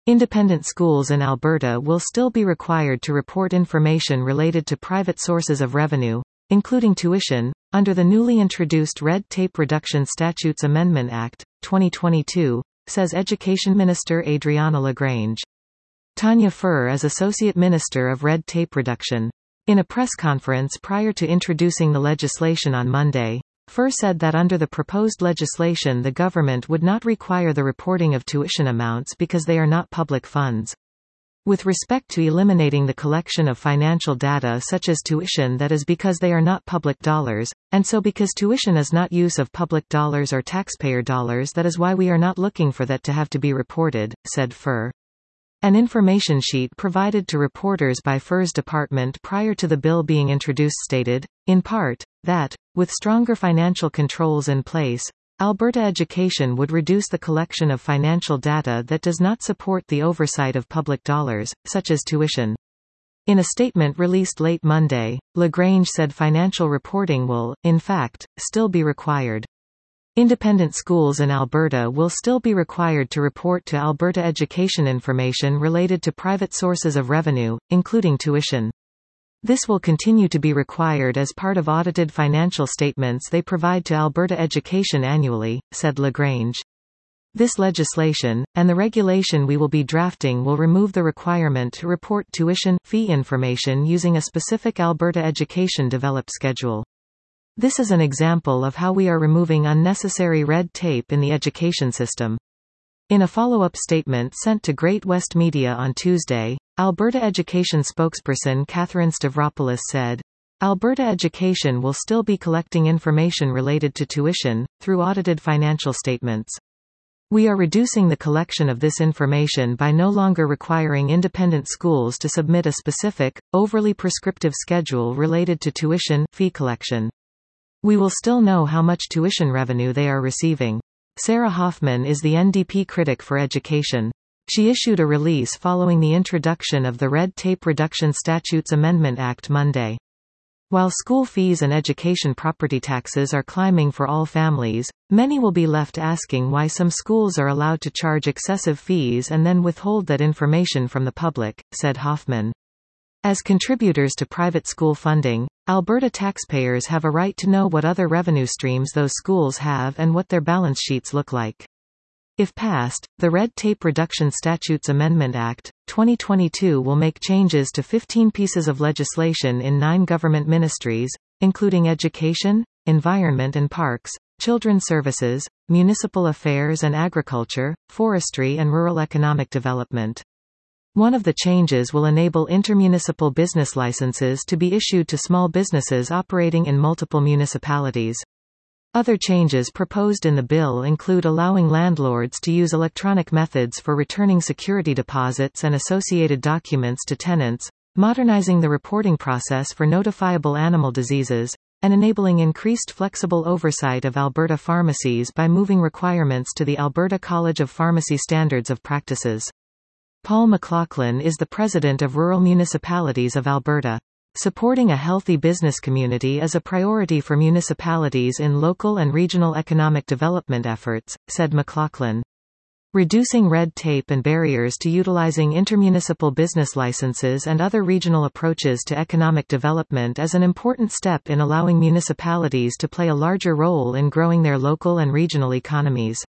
Independent schools in Alberta will still be required to report information related to private sources of revenue, including tuition, under the newly introduced Red Tape Reduction Statutes Amendment Act, 2022, says Education Minister Adriana LaGrange. Tanya Furr is Associate Minister of Red Tape Reduction. In a press conference prior to introducing the legislation on Monday, Furr said that under the proposed legislation the government would not require the reporting of tuition amounts because they are not public funds. With respect to eliminating the collection of financial data such as tuition, that is because they are not public dollars, and so because tuition is not use of public dollars or taxpayer dollars, that is why we are not looking for that to have to be reported, said Furr. An information sheet provided to reporters by Furr's department prior to the bill being introduced stated, in part, that, with stronger financial controls in place, Alberta Education would reduce the collection of financial data that does not support the oversight of public dollars, such as tuition. In a statement released late Monday, LaGrange said financial reporting will, in fact, still be required. Independent schools in Alberta will still be required to report to Alberta Education information related to private sources of revenue, including tuition. This will continue to be required as part of audited financial statements they provide to Alberta Education annually, said LaGrange. This legislation, and the regulation we will be drafting, will remove the requirement to report tuition fee information using a specific Alberta Education developed schedule. This is an example of how we are removing unnecessary red tape in the education system. In a follow-up statement sent to Great West Media on Tuesday, Alberta Education spokesperson Catherine Stavropoulos said, Alberta Education will still be collecting information related to tuition, through audited financial statements. We are reducing the collection of this information by no longer requiring independent schools to submit a specific, overly prescriptive schedule related to tuition fee collection. We will still know how much tuition revenue they are receiving. Sarah Hoffman is the NDP critic for education. She issued a release following the introduction of the Red Tape Reduction Statutes Amendment Act Monday. While school fees and education property taxes are climbing for all families, many will be left asking why some schools are allowed to charge excessive fees and then withhold that information from the public, said Hoffman. As contributors to private school funding, Alberta taxpayers have a right to know what other revenue streams those schools have and what their balance sheets look like. If passed, the Red Tape Reduction Statutes Amendment Act, 2022 will make changes to 15 pieces of legislation in 9 government ministries, including Education, Environment and Parks, Children's Services, Municipal Affairs and Agriculture, Forestry and Rural Economic Development. One of the changes will enable intermunicipal business licenses to be issued to small businesses operating in multiple municipalities. Other changes proposed in the bill include allowing landlords to use electronic methods for returning security deposits and associated documents to tenants, modernizing the reporting process for notifiable animal diseases, and enabling increased flexible oversight of Alberta pharmacies by moving requirements to the Alberta College of Pharmacy Standards of Practices. Paul McLaughlin is the president of Rural Municipalities of Alberta. Supporting a healthy business community is a priority for municipalities in local and regional economic development efforts, said McLaughlin. Reducing red tape and barriers to utilizing intermunicipal business licenses and other regional approaches to economic development is an important step in allowing municipalities to play a larger role in growing their local and regional economies.